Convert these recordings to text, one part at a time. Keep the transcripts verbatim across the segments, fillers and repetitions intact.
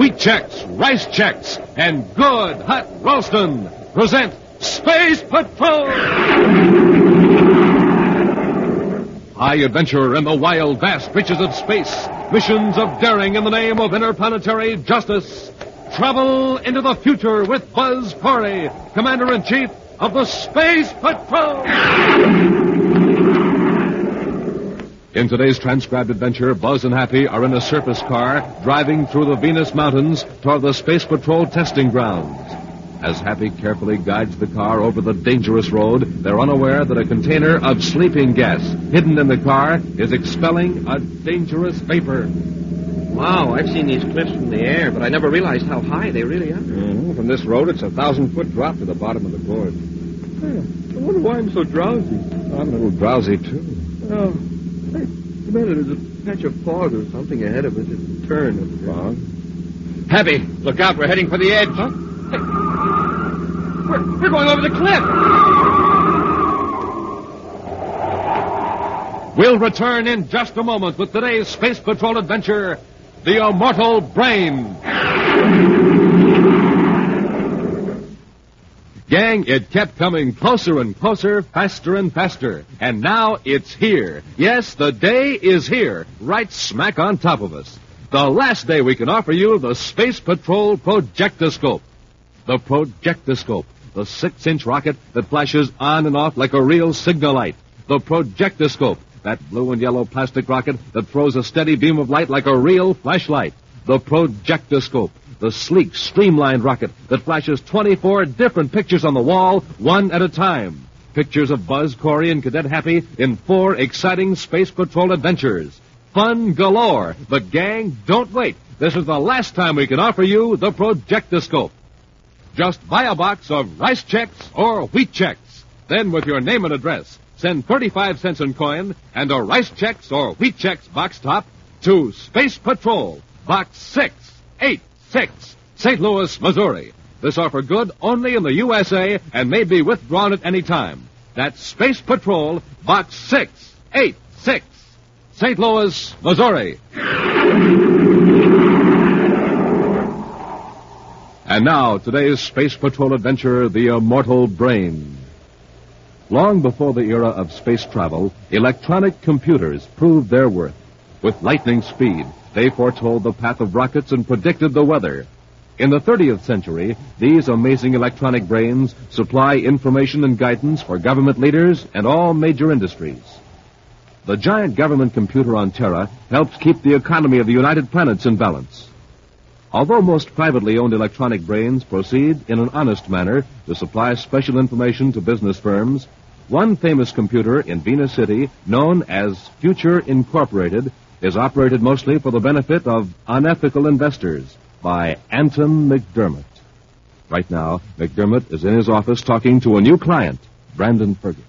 Wheat Checks, Rice Checks, and Good Hot Ralston present Space Patrol! High adventure in the wild, vast reaches of space. Missions of daring in the name of interplanetary justice. Travel into the future with Buzz Corey, Commander-in-Chief of the Space Patrol! In today's transcribed adventure, Buzz and Happy are in a surface car driving through the Venus Mountains toward the Space Patrol testing grounds. As Happy carefully guides the car over the dangerous road, they're unaware that a container of sleeping gas hidden in the car is expelling a dangerous vapor. Wow, I've seen these cliffs from the air, but I never realized how high they really are. Mm-hmm. From this road, it's a thousand-foot drop to the bottom of the gorge. Hey, I wonder why I'm so drowsy. I'm a little drowsy, too. Oh, hey, Commander, there's a patch of fog or something ahead of us. It's a turn. Fog? Happy, look out. We're heading for the edge. Huh? Hey, we're, we're going over the cliff. We'll return in just a moment with today's Space Patrol adventure, The Immortal Brain. Gang, it kept coming closer and closer, faster and faster. And now it's here. Yes, the day is here, right smack on top of us. The last day we can offer you the Space Patrol Projectoscope. The Projectoscope, the six-inch rocket that flashes on and off like a real signal light. The Projectoscope, that blue and yellow plastic rocket that throws a steady beam of light like a real flashlight. The Projectoscope, the sleek, streamlined rocket that flashes twenty-four different pictures on the wall, one at a time. Pictures of Buzz, Corey, and Cadet Happy in four exciting Space Patrol adventures. Fun galore. But, gang, don't wait. This is the last time we can offer you the Projectoscope. Just buy a box of Rice Checks or Wheat Checks. Then, with your name and address, send thirty-five cents in coin and a Rice Checks or Wheat Checks box top to Space Patrol, Box six eighty-six, Saint Louis, Missouri. This offer good only in the U S A and may be withdrawn at any time. That's Space Patrol, Box six eighty-six, Saint Louis, Missouri. And now, today's Space Patrol adventure, The Immortal Brain. Long before the era of space travel, electronic computers proved their worth. With lightning speed, they foretold the path of rockets and predicted the weather. In the thirtieth century, these amazing electronic brains supply information and guidance for government leaders and all major industries. The giant government computer on Terra helps keep the economy of the United Planets in balance. Although most privately owned electronic brains proceed in an honest manner to supply special information to business firms, one famous computer in Venus City, known as Future Incorporated, is operated mostly for the benefit of unethical investors by Anton McDermott. Right now, McDermott is in his office talking to a new client, Brandon Fergus.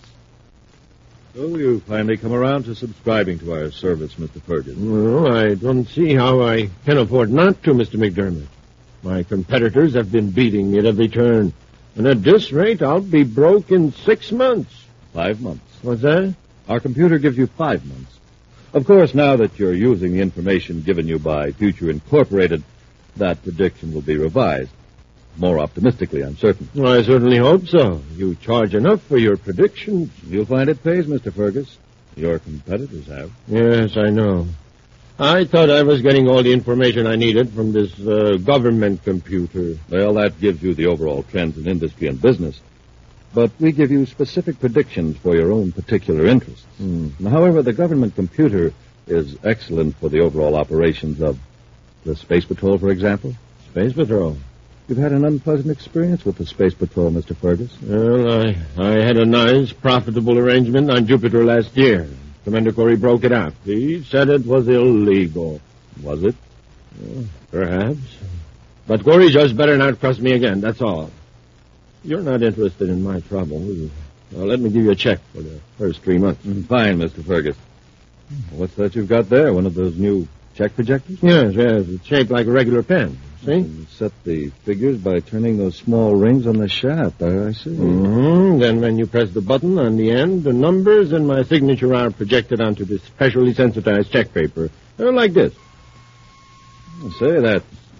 So you finally come around to subscribing to our service, Mister Fergus. Well, I don't see how I can afford not to, Mister McDermott. My competitors have been beating me at every turn. And at this rate, I'll be broke in six months. Five months. What's that? Our computer gives you five months. Of course, now that you're using the information given you by Future Incorporated, that prediction will be revised. More optimistically, I'm certain. Well, I certainly hope so. You charge enough for your predictions. You'll find it pays, Mister Fergus. Your competitors have. Yes, I know. I thought I was getting all the information I needed from this uh, government computer. Well, that gives you the overall trends in industry and business. But we give you specific predictions for your own particular interests. Hmm. However, the government computer is excellent for the overall operations of the Space Patrol, for example. Space Patrol? You've had an unpleasant experience with the Space Patrol, Mister Fergus. Well, I, I had a nice, profitable arrangement on Jupiter last year. Commander Corey broke it up. He said it was illegal. Was it? Well, perhaps. But Corey just better not trust me again, that's all. You're not interested in my trouble. Well, let me give you a check for the first three months. Fine, Mister Fergus. What's that you've got there? One of those new check projectors? Yes, yes. It's shaped like a regular pen. See? You set the figures by turning those small rings on the shaft. I, I see. Mm-hmm. Then when you press the button on the end, the numbers and my signature are projected onto this specially sensitized check paper. Uh, like this. Say, that's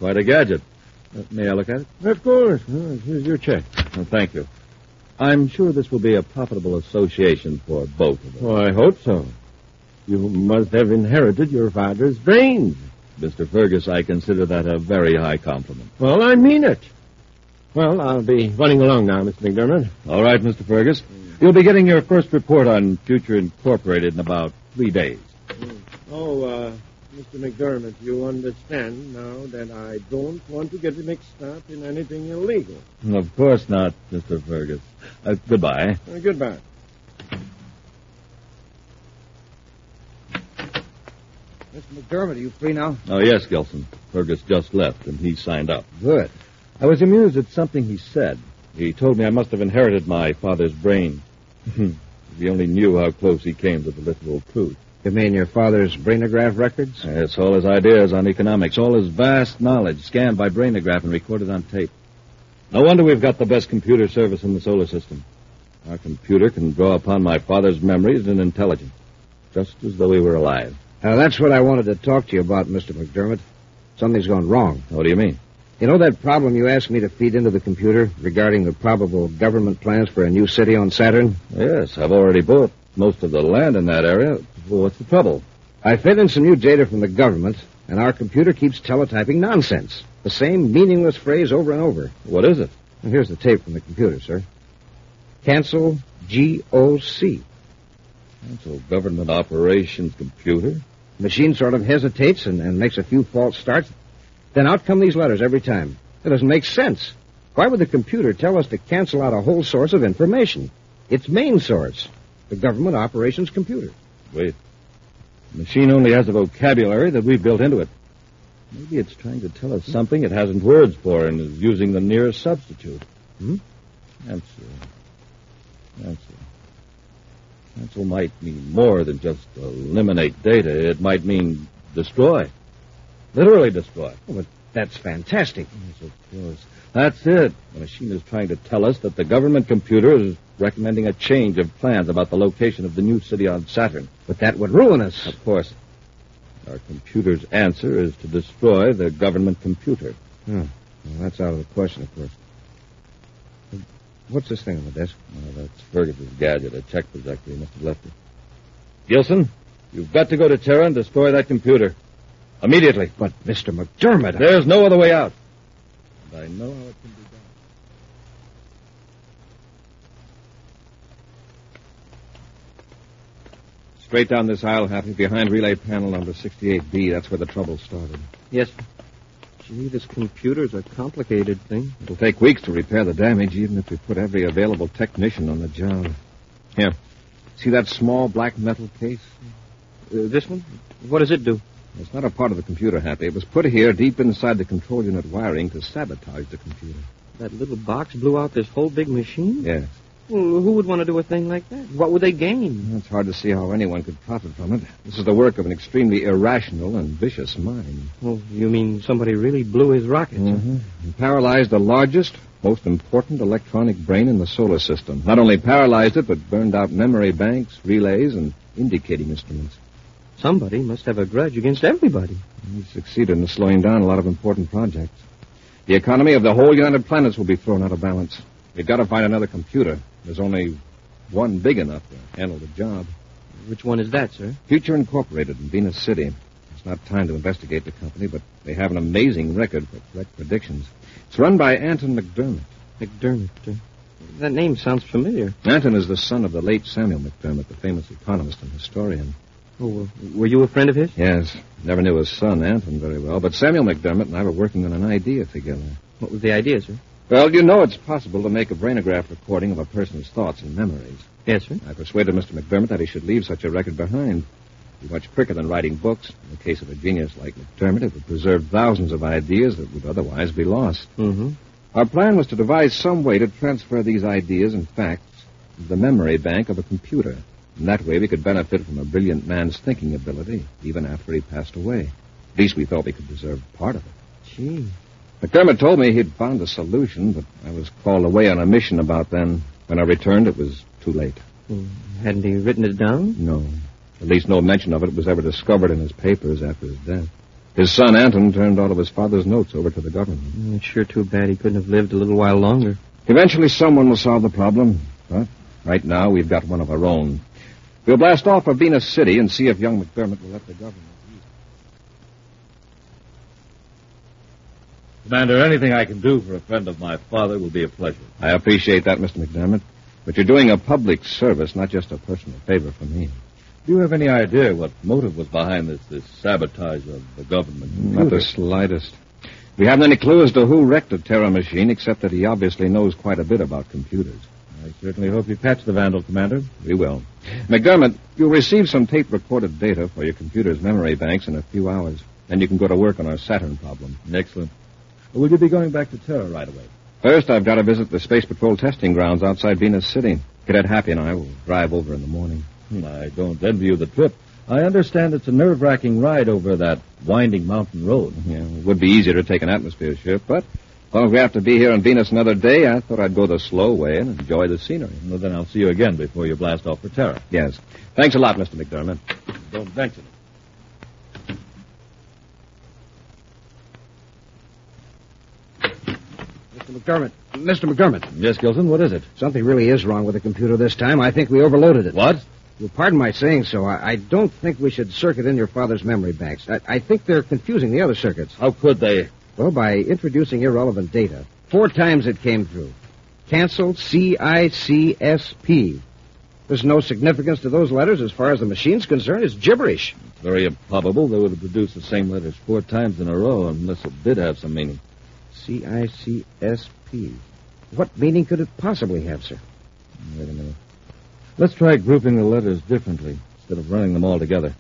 quite a gadget. Uh, may I look at it? Of course. Uh, here's your check. Oh, thank you. I'm sure this will be a profitable association for both of us. Oh, I hope so. You must have inherited your father's brains. Mister Fergus, I consider that a very high compliment. Well, I mean it. Well, I'll be running along now, Mister McDermott. All right, Mister Fergus. You'll be getting your first report on Future Incorporated in about three days. Oh, uh, Mister McDermott, you understand now that I don't want to get mixed up in anything illegal. Of course not, Mister Fergus. Uh, goodbye. Uh, goodbye. Mister McDermott, are you free now? Oh, yes, Gilson. Fergus just left, and he signed up. Good. I was amused at something he said. He told me I must have inherited my father's brain. If he only knew how close he came to the literal truth. You mean your father's brainograph records? Yes, all his ideas on economics, all his vast knowledge scanned by brainograph and recorded on tape. No wonder we've got the best computer service in the solar system. Our computer can draw upon my father's memories and intelligence, just as though he were alive. Now, that's what I wanted to talk to you about, Mister McDermott. Something's gone wrong. What do you mean? You know that problem you asked me to feed into the computer regarding the probable government plans for a new city on Saturn? Yes, I've already bought most of the land in that area. Well, what's the trouble? I fed in some new data from the government, and our computer keeps teletyping nonsense. The same meaningless phrase over and over. What is it? Well, here's the tape from the computer, sir. Cancel G O C. Cancel government operations computer? The machine sort of hesitates and, and makes a few false starts. Then out come these letters every time. It doesn't make sense. Why would the computer tell us to cancel out a whole source of information? Its main source, the government operations computer. Wait. The machine only has a vocabulary that we've built into it. Maybe it's trying to tell us something it hasn't words for and is using the nearest substitute. Hmm? Cancel. Cancel. Cancel might mean more than just eliminate data. It might mean destroy. Literally destroy. Oh, but that's fantastic. Yes, of course. That's it. The machine is trying to tell us that the government computer is recommending a change of plans about the location of the new city on Saturn. But that would ruin us. Of course. Our computer's answer is to destroy the government computer. Hmm. Well, that's out of the question, of course. What's this thing on the desk? Oh, that's Fergus's gadget, a check projector. He must have left it. Gilson, you've got to go to Terra and destroy that computer. Immediately. But, Mister McDermott... There's no other way out. And I know how it can be done. Straight down this aisle, Happy, behind relay panel number sixty-eight B. That's where the trouble started. Yes. Gee, this computer's a complicated thing. It'll take weeks to repair the damage, even if we put every available technician on the job. Here. See that small black metal case? Uh, this one? What does it do? It's not a part of the computer, Happy. It was put here deep inside the control unit wiring to sabotage the computer. That little box blew out this whole big machine? Yes. Well, who would want to do a thing like that? What would they gain? It's hard to see how anyone could profit from it. This is the work of an extremely irrational and vicious mind. Oh, you mean somebody really blew his rocket? Mm-hmm. And paralyzed the largest, most important electronic brain in the solar system. Not only paralyzed it, but burned out memory banks, relays, and indicating instruments. Somebody must have a grudge against everybody. He succeeded in slowing down a lot of important projects. The economy of the whole United Planets will be thrown out of balance. We've got to find another computer. There's only one big enough to handle the job. Which one is that, sir? Future Incorporated in Venus City. It's not time to investigate the company, but they have an amazing record for correct predictions. It's run by Anton McDermott. McDermott. Uh, that name sounds familiar. Anton is the son of the late Samuel McDermott, the famous economist and historian. Oh, were you a friend of his? Yes. Never knew his son, Anton, very well. But Samuel McDermott and I were working on an idea together. What was the idea, sir? Well, you know it's possible to make a brainograph recording of a person's thoughts and memories. Yes, sir. I persuaded Mister McDermott that he should leave such a record behind. It'd be much quicker than writing books. In the case of a genius like McDermott, it would preserve thousands of ideas that would otherwise be lost. Mm-hmm. Our plan was to devise some way to transfer these ideas and facts to the memory bank of a computer. In that way, we could benefit from a brilliant man's thinking ability, even after he passed away. At least we thought we could preserve part of it. Gee. McDermott told me he'd found a solution, but I was called away on a mission about then. When I returned, it was too late. Well, hadn't he written it down? No. At least no mention of it was ever discovered in his papers after his death. His son, Anton, turned all of his father's notes over to the government. Mm, it's sure too bad he couldn't have lived a little while longer. Eventually, someone will solve the problem. But right now, we've got one of our own. We'll blast off for Venus City and see if young McDermott will let the government use it. Commander, anything I can do for a friend of my father will be a pleasure. I appreciate that, Mister McDermott. But you're doing a public service, not just a personal favor for me. Do you have any idea what motive was behind this, this sabotage of the government? Not the slightest. We haven't any clue as to who wrecked a Terra machine, except that he obviously knows quite a bit about computers. I certainly hope you catch the vandal, Commander. We will. McDermott, you'll receive some tape-recorded data for your computer's memory banks in a few hours. Then you can go to work on our Saturn problem. Excellent. Will you be going back to Terra right away? First, I've got to visit the Space Patrol testing grounds outside Venus City. Cadet Happy and I will drive over in the morning. I don't envy you the trip. I understand it's a nerve-wracking ride over that winding mountain road. Yeah, it would be easier to take an atmosphere ship, but as long as we have to be here on Venus another day, I thought I'd go the slow way and enjoy the scenery. Well, then I'll see you again before you blast off for Terra. Yes. Thanks a lot, Mister McDermott. Don't mention it. Mister McDermott. Mister McDermott. Yes, Gilson, what is it? Something really is wrong with the computer this time. I think we overloaded it. What? Well, pardon my saying so. I, I don't think we should circuit in your father's memory banks. I, I think they're confusing the other circuits. How could they? Well, by introducing irrelevant data. Four times it came through. Canceled C I C S P. There's no significance to those letters as far as the machine's concerned. It's gibberish. It's very improbable they would have produced the same letters four times in a row unless it did have some meaning. C I C S P. What meaning could it possibly have, sir? Wait a minute. Let's try grouping the letters differently instead of running them all together.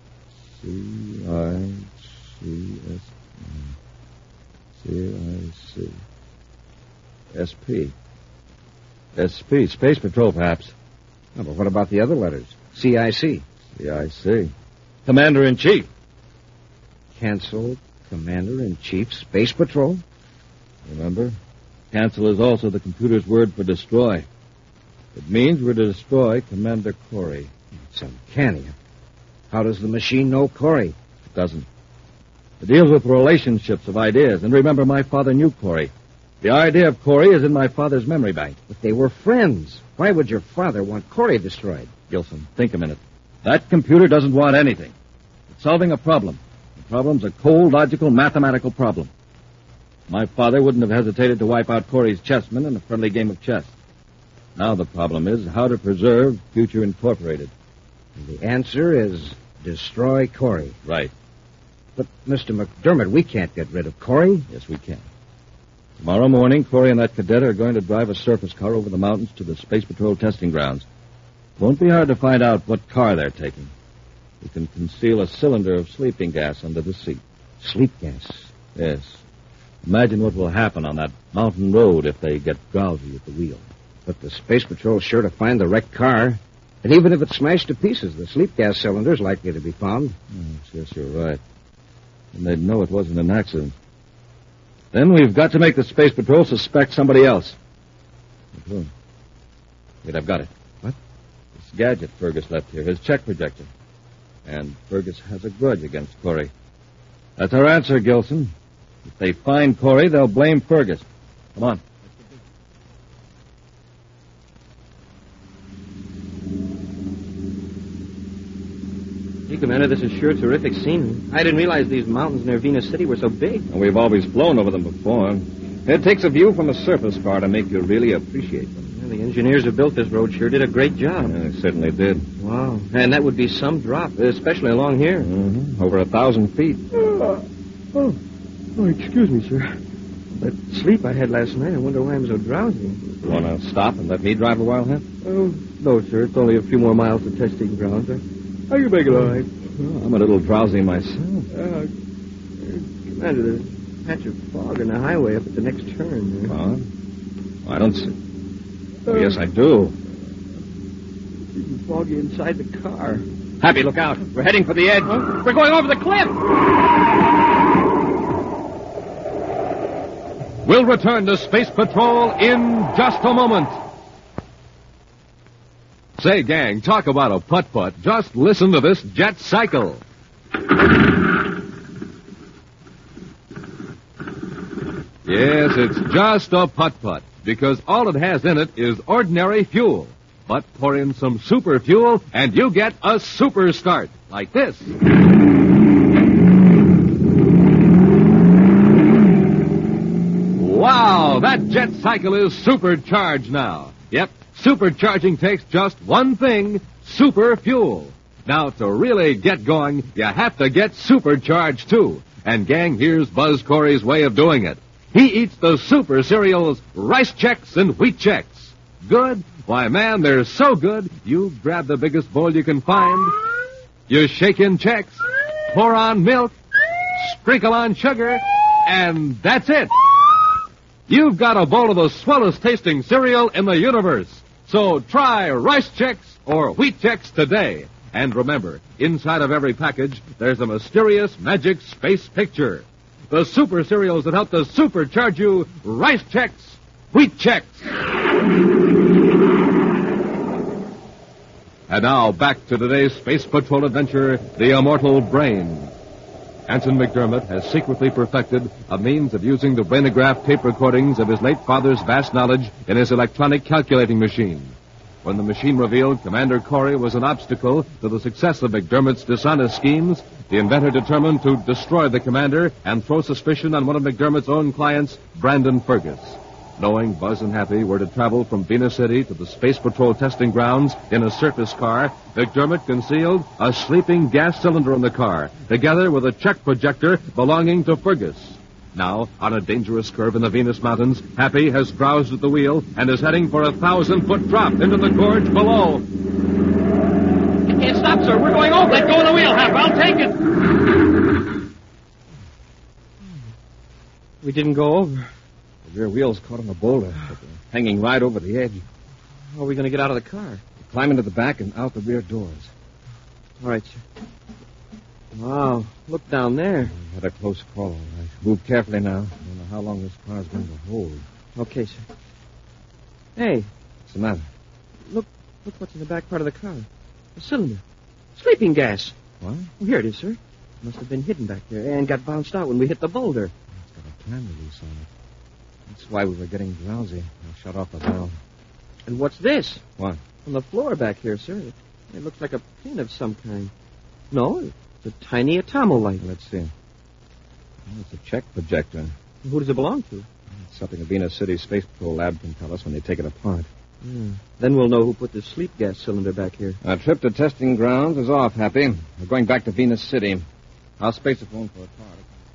C I C S P. C I C S P. S P. Space Patrol, perhaps. Oh, but what about the other letters? C I C. C I C. Commander-in-Chief. Cancel, Commander-in-Chief, Space Patrol. Remember? Cancel is also the computer's word for destroy. It means we're to destroy Commander Corey. It's uncanny. How does the machine know Corey? It doesn't. It deals with relationships of ideas. And remember, my father knew Corey. The idea of Corey is in my father's memory bank. But they were friends. Why would your father want Corey destroyed? Gilson, think a minute. That computer doesn't want anything. It's solving a problem. The problem's a cold, logical, mathematical problem. My father wouldn't have hesitated to wipe out Corey's chessmen in a friendly game of chess. Now the problem is how to preserve Future Incorporated. And the answer is destroy Corey. Right. But, Mister McDermott, we can't get rid of Corey. Yes, we can. Tomorrow morning, Corey and that cadet are going to drive a surface car over the mountains to the Space Patrol testing grounds. Won't be hard to find out what car they're taking. We can conceal a cylinder of sleeping gas under the seat. Sleep gas? Yes. Imagine what will happen on that mountain road if they get drowsy at the wheel. But the Space Patrol's sure to find the wrecked car. And even if it's smashed to pieces, the sleep gas cylinder's likely to be found. Yes, yes, you're right. And they'd know it wasn't an accident. Then we've got to make the Space Patrol suspect somebody else. Wait, I've got it. What? This gadget Fergus left here, his check projector. And Fergus has a grudge against Corey. That's our answer, Gilson. If they find Corey, they'll blame Fergus. Come on. Gee, Commander, this is sure terrific scenery. I didn't realize these mountains near Venus City were so big. And we've always flown over them before. It takes a view from a surface car to make you really appreciate them. Well, the engineers who built this road sure did a great job. Yeah, they certainly did. Wow. And that would be some drop, especially along here. Mm-hmm. Over a thousand feet. Oh, oh, oh, excuse me, sir. That sleep I had last night, I wonder why I'm so drowsy. You want to stop and let me drive a while, huh? Oh, no, sir. It's only a few more miles to testing grounds. How you make it all right? Well, I'm a little drowsy myself. Uh, Commander, there's a patch of fog on the highway up at the next turn. There. Fog? I don't see. Oh, yes, I do. It's even foggy inside the car. Happy, look out. We're heading for the edge. Huh? We're going over the cliff! We'll return to Space Patrol in just a moment. Say, gang, talk about a putt-putt. Just listen to this jet cycle. Yes, it's just a putt-putt, because all it has in it is ordinary fuel. But pour in some super fuel, and you get a super start, like this. Wow, that jet cycle is supercharged now. Yep, supercharging takes just one thing, super fuel. Now, to really get going, you have to get supercharged, too. And, gang, here's Buzz Corey's way of doing it. He eats the super cereals, Rice Chex and Wheat Chex. Good? Why, man, they're so good, you grab the biggest bowl you can find, you shake in Chex, pour on milk, sprinkle on sugar, and that's it. You've got a bowl of the swellest tasting cereal in the universe. So try Rice Chex or Wheat Chex today. And remember, inside of every package, there's a mysterious magic space picture. The super cereals that help to supercharge you, Rice Chex, Wheat Chex. And now, back to today's Space Patrol adventure, The Immortal Brain. Anson McDermott has secretly perfected a means of using the brainograph tape recordings of his late father's vast knowledge in his electronic calculating machine. When the machine revealed Commander Corey was an obstacle to the success of McDermott's dishonest schemes, the inventor determined to destroy the commander and throw suspicion on one of McDermott's own clients, Brandon Fergus. Knowing Buzz and Happy were to travel from Venus City to the Space Patrol testing grounds in a surface car, McDermott concealed a sleeping gas cylinder in the car, together with a check projector belonging to Fergus. Now, on a dangerous curve in the Venus Mountains, Happy has drowsed at the wheel and is heading for a thousand-foot drop into the gorge below. You can't stop, sir. We're going over. Let go of the wheel, Happy. I'll take it. We didn't go over. The rear wheel's caught on a boulder, but they're hanging right over the edge. How are we going to get out of the car? Climb into the back and out the rear doors. All right, sir. Wow, look down there. We had a close call, all right. Move carefully now. I don't know how long this car's going to hold. Okay, sir. Hey. What's the matter? Look, look what's in the back part of the car. A cylinder. Sleeping gas. What? Oh, here it is, sir. Must have been hidden back there and got bounced out when we hit the boulder. It's got a time release on it. That's why we were getting drowsy. I shut off the valve. And what's this? What? On the floor back here, sir. It, it looks like a pin of some kind. No, it's a tiny atomo light. Let's see. Oh, it's a check projector. Who does it belong to? It's something the Venus City Space Patrol lab can tell us when they take it apart. Yeah. Then we'll know who put the sleep gas cylinder back here. Our trip to testing grounds is off, Happy. We're going back to Venus City. I'll space a phone for a car.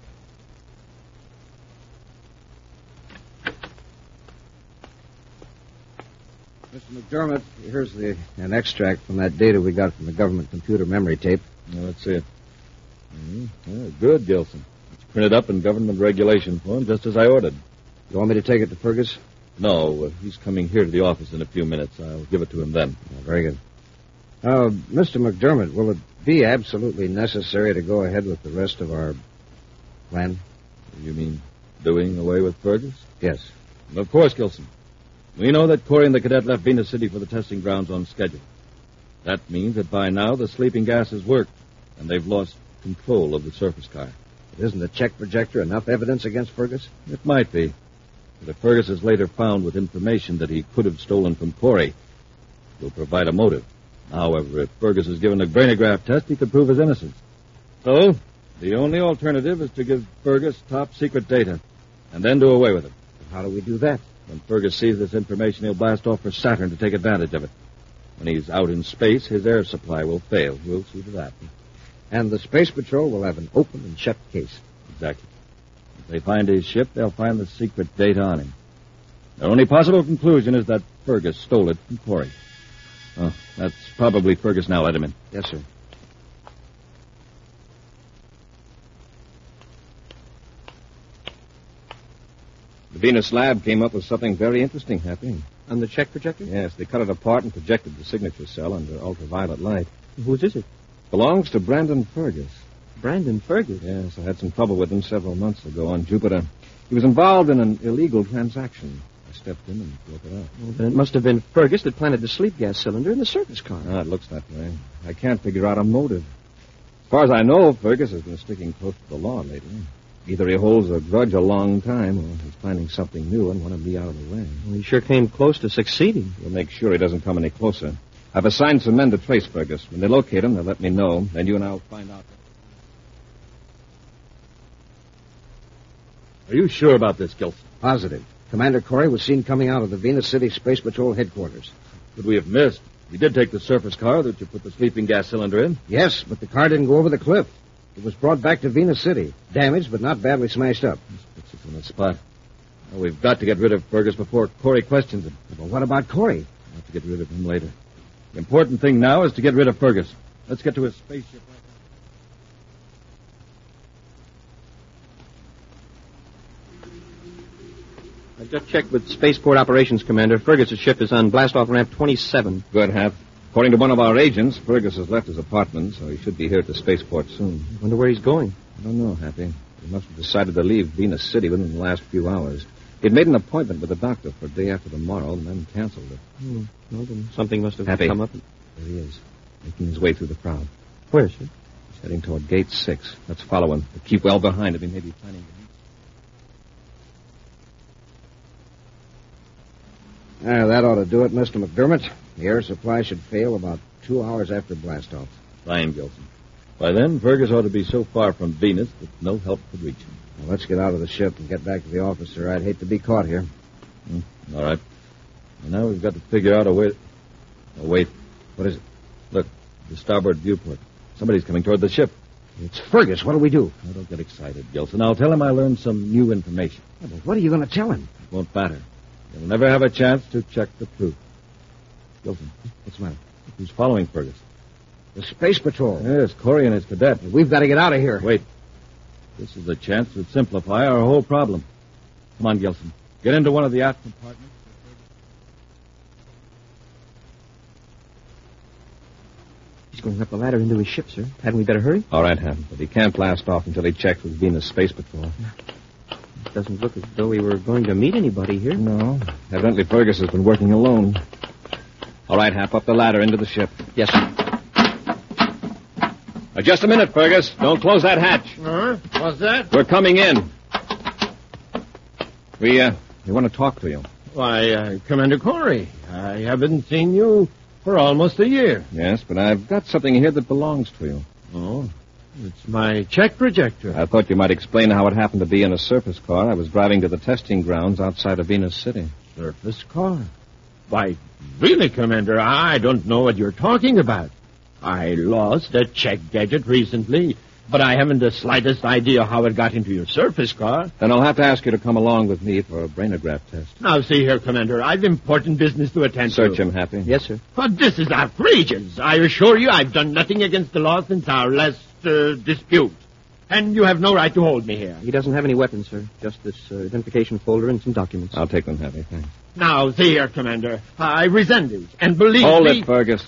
Mister McDermott, here's the an extract from that data we got from the government computer memory tape. Now, let's see it. Mm-hmm. Yeah, good, Gilson. It's printed up in government regulation form, just as I ordered. You want me to take it to Fergus? No, uh, he's coming here to the office in a few minutes. I'll give it to him then. Oh, very good. Uh, Mister McDermott, will it be absolutely necessary to go ahead with the rest of our plan? You mean doing away with Fergus? Yes. Of course, Gilson. We know that Corey and the cadet left Venus City for the testing grounds on schedule. That means that by now the sleeping gas has worked, and they've lost control of the surface car. Isn't the check projector enough evidence against Fergus? It might be. But if Fergus is later found with information that he could have stolen from Corey, it will provide a motive. However, if Fergus is given a brainograph test, he could prove his innocence. So, the only alternative is to give Fergus top secret data, and then do away with it. How do we do that? When Fergus sees this information, he'll blast off for Saturn to take advantage of it. When he's out in space, his air supply will fail. We'll see to that. And the Space Patrol will have an open and shut case. Exactly. If they find his ship, they'll find the secret data on him. The only possible conclusion is that Fergus stole it from Corey. Oh, that's probably Fergus now. Let him in. Yes, sir. The Venus lab came up with something very interesting, Happy. On the check projector? Yes, they cut it apart and projected the signature cell under ultraviolet light. Whose is it? Belongs to Brandon Fergus. Brandon Fergus? Yes, I had some trouble with him several months ago on Jupiter. He was involved in an illegal transaction. I stepped in and broke it up. Well, then it must have been Fergus that planted the sleep gas cylinder in the surface car. Ah, it looks that way. I can't figure out a motive. As far as I know, Fergus has been sticking close to the law lately. Either he holds a grudge a long time, or he's planning something new and wanted me out of the way. Well, he sure came close to succeeding. We'll make sure he doesn't come any closer. I've assigned some men to trace Fergus. When they locate him, they'll let me know. Then you and I will find out. Are you sure about this, Gilson? Positive. Commander Corey was seen coming out of the Venus City Space Patrol headquarters. Could we have missed? We did take the surface car that you put the sleeping gas cylinder in. Yes, but the car didn't go over the cliff. It was brought back to Venus City. Damaged, but not badly smashed up. This puts us in a spot. Well, we've got to get rid of Fergus before Corey questions him. But what about Corey? We'll have to get rid of him later. The important thing now is to get rid of Fergus. Let's get to his spaceship. I just checked with Spaceport Operations Commander. Fergus's ship is on blast-off ramp twenty-seven. Good, Hap. According to one of our agents, Fergus has left his apartment, so he should be here at the spaceport soon. I wonder where he's going. I don't know, Happy. He must have decided to leave Venus City within the last few hours. He'd made an appointment with the doctor for a day after tomorrow and then canceled it. Hmm. Well, then something must have Happy. come up. There he is, making his way through the crowd. Where, sir? He's heading toward gate six. Let's follow him. But keep well behind him. He may be planning to meet. Ah, that ought to do it, Mister McDermott. The air supply should fail about two hours after blastoff. Fine, Gilson. By then, Fergus ought to be so far from Venus that no help could reach him. Now, let's get out of the ship and get back to the office, sir. I'd hate to be caught here. Hmm. All right. And now we've got to figure out a way... Oh, wait. What is it? Look, the starboard viewport. Somebody's coming toward the ship. It's Fergus. What'll we do? Now, don't get excited, Gilson. I'll tell him I learned some new information. Yeah, but what are you going to tell him? It won't matter. He'll never have a chance to check the truth. Gilson, What's the matter? who's following Fergus? The Space Patrol. Yes, Corey and his cadet. We've got to get out of here. Wait. This is a chance to simplify our whole problem. Come on, Gilson. Get into one of the aft compartments. He's going up the ladder into his ship, sir. Hadn't we better hurry? All right, Hap. But he can't blast off until he checks with Venus Space Patrol. It doesn't look as though we were going to meet anybody here. No. Evidently, Fergus has been working alone. All right, Hap. Up the ladder into the ship. Yes, sir. Uh, just a minute, Fergus. Don't close that hatch. Huh? What's that? We're coming in. We, uh, we want to talk to you. Why, uh, Commander Corey, I haven't seen you for almost a year. Yes, but I've got something here that belongs to you. Oh, it's my check projector. I thought you might explain how it happened to be in a surface car. I was driving to the testing grounds outside of Venus City. Surface car? Why, really, Commander, I don't know what you're talking about. I lost a check gadget recently, but I haven't the slightest idea how it got into your surface car. Then I'll have to ask you to come along with me for a brainograph test. Now, see here, Commander, I've important business to attend to. Search him, Happy. Yes, sir. But this is outrageous. I assure you I've done nothing against the law since our last uh, dispute. And you have no right to hold me here. He doesn't have any weapons, sir. Just this uh, identification folder and some documents. I'll take them, Happy. Thanks. Now, see here, Commander. I resent it. And believe Hold me... it, Fergus.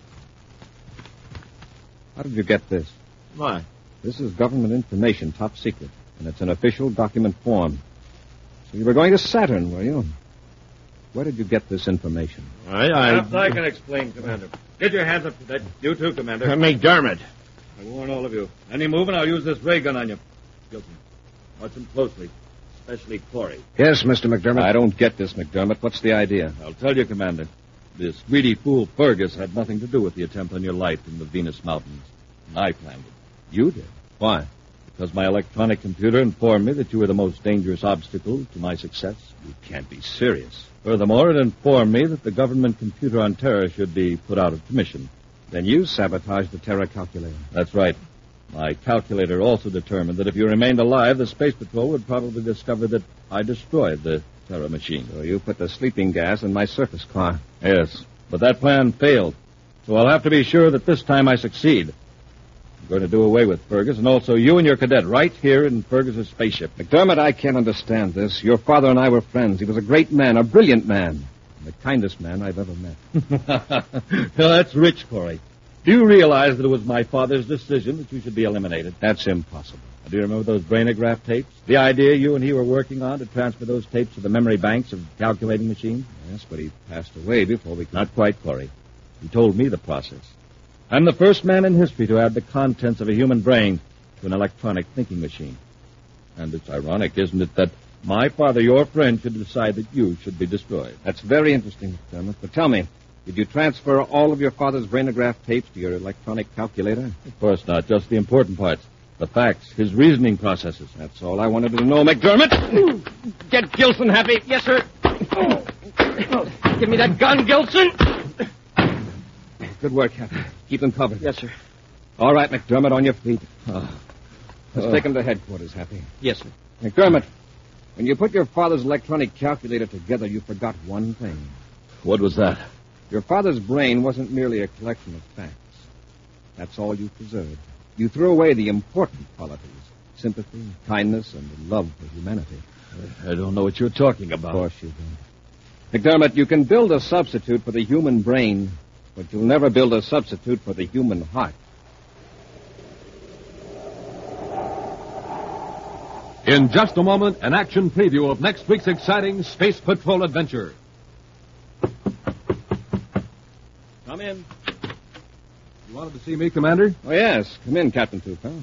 How did you get this? Why? This is government information, top secret, and it's an official document form. So you were going to Saturn, were you? Where did you get this information? I... I... Perhaps I can explain, Commander. Get your hands up to that. You too, Commander. Uh, McDermott. I warn all of you. Any movement, I'll use this ray gun on you. Gilson, watch him closely, especially Corey. Yes, Mister McDermott. I don't get this, McDermott. What's the idea? I'll tell you, Commander. This greedy fool Fergus had nothing to do with the attempt on your life in the Venus Mountains. I planned it. You did. Why? Because my electronic computer informed me that you were the most dangerous obstacle to my success. You can't be serious. Furthermore, it informed me that the government computer on Terra should be put out of commission. Then you sabotaged the Terra calculator. That's right. My calculator also determined that if you remained alive, the Space Patrol would probably discover that I destroyed the Terra machine. So you put the sleeping gas in my surface car. Yes, but that plan failed. So I'll have to be sure that this time I succeed. I'm going to do away with Fergus, and also you and your cadet right here in Fergus's spaceship. McDermott, I can't understand this. Your father and I were friends. He was a great man, a brilliant man. The kindest man I've ever met. Well, that's rich, Corey. Do you realize that it was my father's decision that you should be eliminated? That's impossible. Do you remember those brainograph tapes? The idea you and he were working on to transfer those tapes to the memory banks of calculating machines? Yes, but he passed away before we could... Not quite, Corey. He told me the process. I'm the first man in history to add the contents of a human brain to an electronic thinking machine. And it's ironic, isn't it, that my father, your friend, should decide that you should be destroyed. That's very interesting, McDermott. But tell me, did you transfer all of your father's brainograph tapes to your electronic calculator? Of course not, just the important parts. The facts, his reasoning processes. That's all I wanted to know, McDermott. Get Gilson happy. Yes, sir. Give me that gun, Gilson. Good work, Captain. Keep them covered. Yes, sir. All right, McDermott, on your feet. Oh. Let's Oh. take him to headquarters, Happy. Yes, sir. McDermott, when you put your father's electronic calculator together, you forgot one thing. What was that? Your father's brain wasn't merely a collection of facts. That's all you preserved. You threw away the important qualities, sympathy, kindness, and the love for humanity. I don't know what you're talking about. Of course you don't. McDermott, you can build a substitute for the human brain, but you'll never build a substitute for the human heart. In just a moment, an action preview of next week's exciting Space Patrol adventure. Come in. You wanted to see me, Commander? Oh, yes. Come in, Captain Tufel.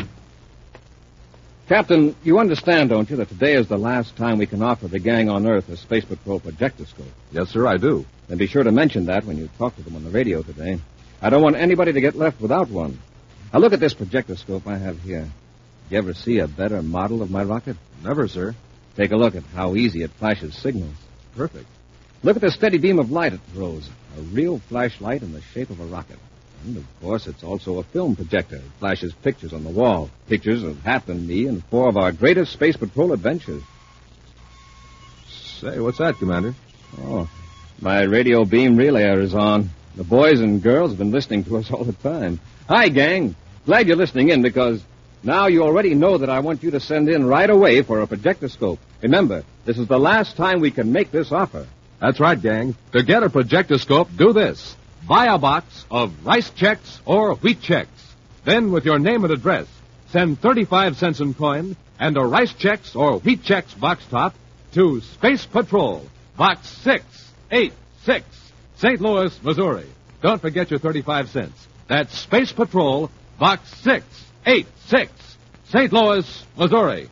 Captain, you understand, don't you, that today is the last time we can offer the gang on Earth a Space Patrol projectoscope? Yes, sir, I do. Then be sure to mention that when you talk to them on the radio today. I don't want anybody to get left without one. Now, look at this projectoscope I have here. You ever see a better model of my rocket? Never, sir. Take a look at how easy it flashes signals. Perfect. Look at the steady beam of light it throws. A real flashlight in the shape of a rocket. And, of course, it's also a film projector. It flashes pictures on the wall. Pictures of Hap and me and four of our greatest Space Patrol adventures. Say, what's that, Commander? Oh, my radio beam relayer is on. The boys and girls have been listening to us all the time. Hi, gang. Glad you're listening in because now you already know that I want you to send in right away for a projectoscope. Remember, this is the last time we can make this offer. That's right, gang. To get a projectoscope, do this. Buy a box of rice checks or wheat checks. Then, with your name and address, send thirty-five cents in coin and a rice checks or wheat checks box top to Space Patrol, Box six eight six, Saint Louis, Missouri. Don't forget your thirty-five cents. That's Space Patrol, Box six eight six, Saint Louis, Missouri.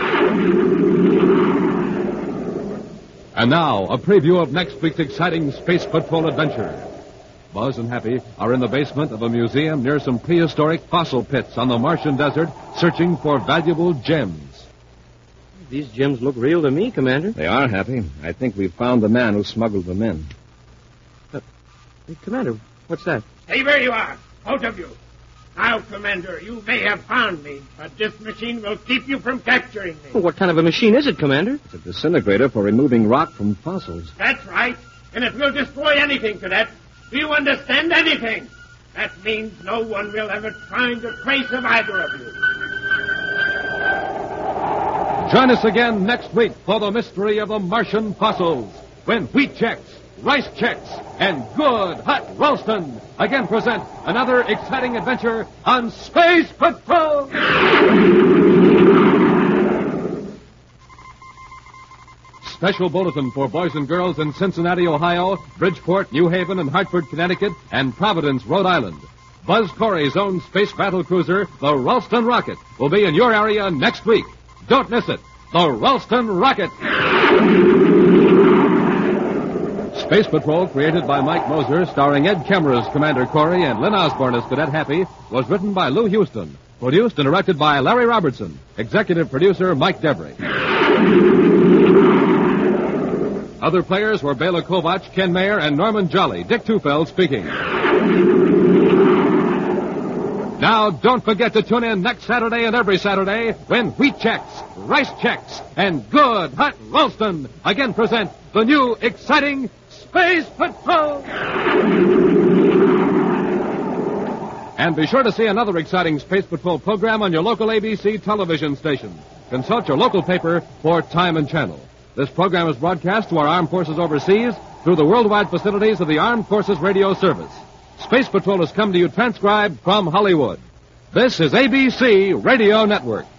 And now, a preview of next week's exciting Space Patrol adventure. Buzz and Happy are in the basement of a museum near some prehistoric fossil pits on the Martian desert, searching for valuable gems. These gems look real to me, Commander. They are, Happy. I think we've found the man who smuggled them in. But, hey, Commander, what's that? Stay where you are, both of you. Now, Commander, you may have found me, but this machine will keep you from capturing me. Well, what kind of a machine is it, Commander? It's a disintegrator for removing rock from fossils. That's right, and it will destroy anything to that. Do you understand anything? That means no one will ever find a trace of either of you. Join us again next week for the mystery of the Martian fossils, when wheat checks, rice checks, and good hot Ralston again present another exciting adventure on Space Patrol. Special bulletin for boys and girls in Cincinnati, Ohio, Bridgeport, New Haven, and Hartford, Connecticut, and Providence, Rhode Island. Buzz Corey's own space battle cruiser, the Ralston Rocket, will be in your area next week. Don't miss it. The Ralston Rocket. Space Patrol, created by Mike Moser, starring Ed Kemmer as Commander Corey and Lynn Osborne as Cadet Happy, was written by Lou Houston. Produced and directed by Larry Robertson. Executive producer Mike Devery. Other players were Bela Kovach, Ken Mayer, and Norman Jolly. Dick Tufel speaking. Now, don't forget to tune in next Saturday and every Saturday when wheat checks, rice checks, and good hot Ralston again present the new exciting Space Patrol. And be sure to see another exciting Space Patrol program on your local A B C television station. Consult your local paper for time and channel. This program is broadcast to our armed forces overseas through the worldwide facilities of the Armed Forces Radio Service. Space Patrol has come to you transcribed from Hollywood. This is A B C Radio Network.